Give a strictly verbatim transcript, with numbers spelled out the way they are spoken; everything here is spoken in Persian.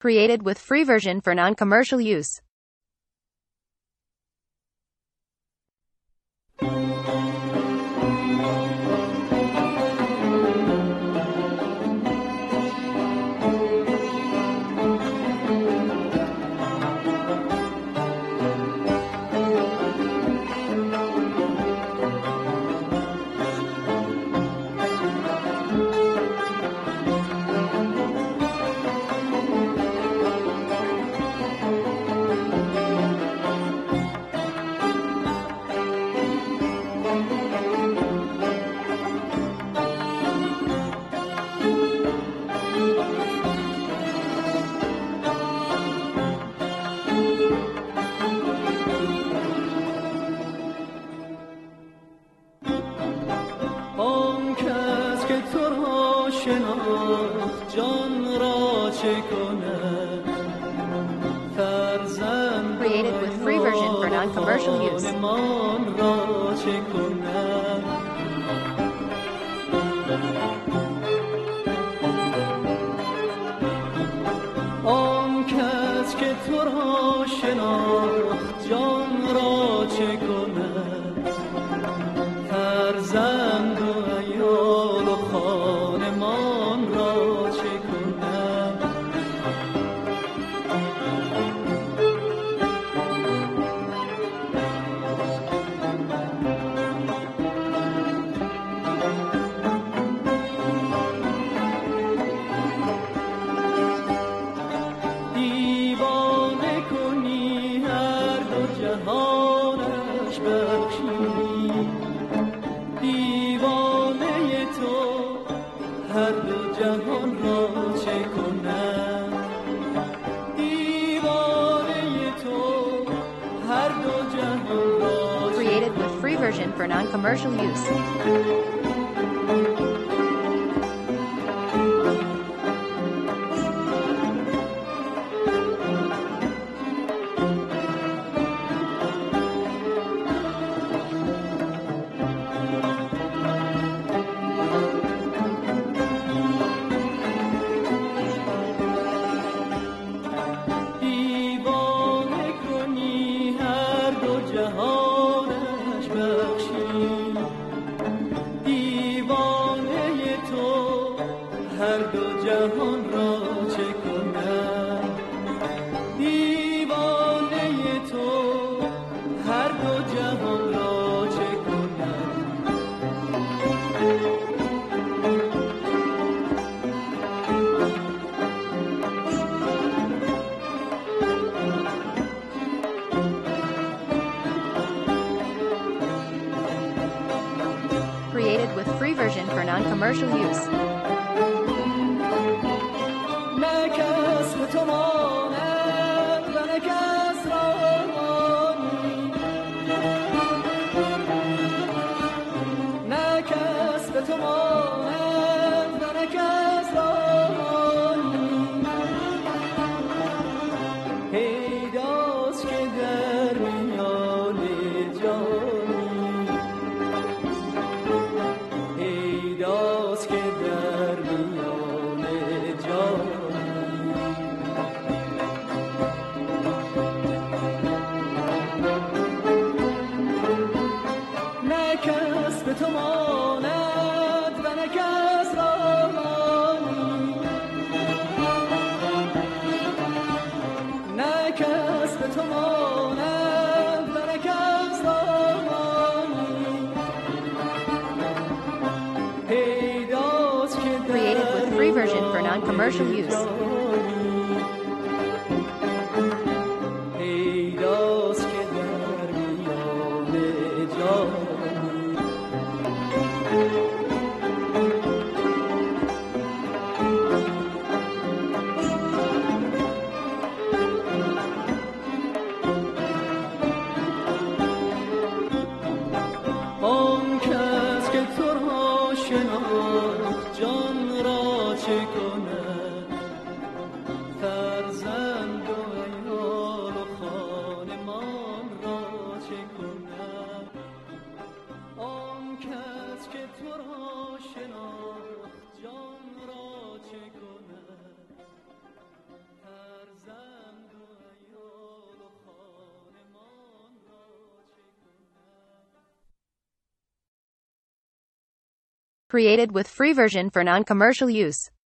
Created with free version for non-commercial use. Created with free version for non-commercial use. آن کس که تو را شناخت جان را چه کند فرزند و عیال و خانمان را چه کند Created with free version for non-commercial use. Created with free version for non-commercial use. Created with free version for non-commercial use. Created with free version for non-commercial use.